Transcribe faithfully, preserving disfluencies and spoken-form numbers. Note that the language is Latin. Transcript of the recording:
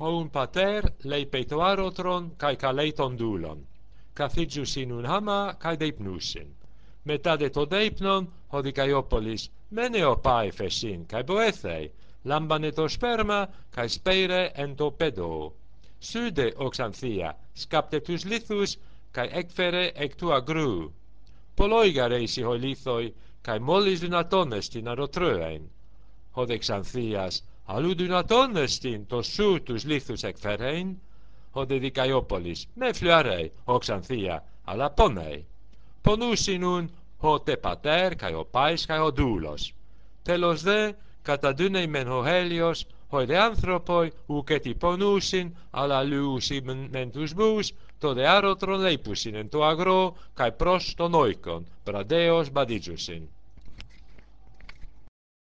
Houn pater leipei to arotron kai kaleiton dulon. Καθίτζουσιν ουν χάμα καί δείπνουσιν. Μετά δε το δείπνον, ο δικαιόπολης μένε ο πάε φεσίν καί μποέθεϊ, λάμπανε το σπέρμα καί σπέιρε εν το πέδο. Σούδε ο Ξανθία, σκάπτε τους λίθους καί έκφερε εκ του αγρού. Πολλόιγαρε εις ο λίθοι, καί μόλις δυνατόν εστιν αρωτρούειν. Ο δε Ξανθίας, αλλού δυνατόν εστιν το σου τους λίθους εκφερέιν, ο δε Δικαιόπολης, με φλιαρέι, ο Ξανθία, αλλά πόνεϊ. Πονούσιν ουν ο τε πατέρ, καί ο πάης, καί ο δούλος. Τέλος δε, καταδούνεϊ μεν ο Χέλιος, ο δε άνθρωποι, ουκ έτι πονούσιν, αλλά λουούσιν μεν τους μπούς, το δε άρωτρον λέιπουσιν εν το αγρό, καί προς τον όικον, βραδέως μπαδίτζουσιν.